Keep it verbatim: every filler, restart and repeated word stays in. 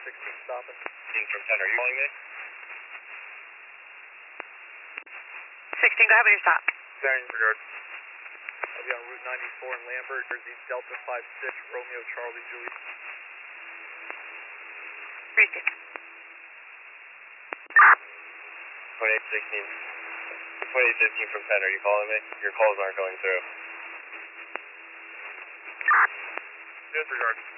sixteen stopping. sixteen from ten, are you calling me? sixteen, go ahead with your stop. ten, regard. I'll be on Route ninety-four in Lambert, Jersey, Delta five six, Romeo, Charlie, Julie. Receive. twenty-eight sixteen. twenty-eight fifteen from ten, are you calling me? Your calls aren't going through. Disregard.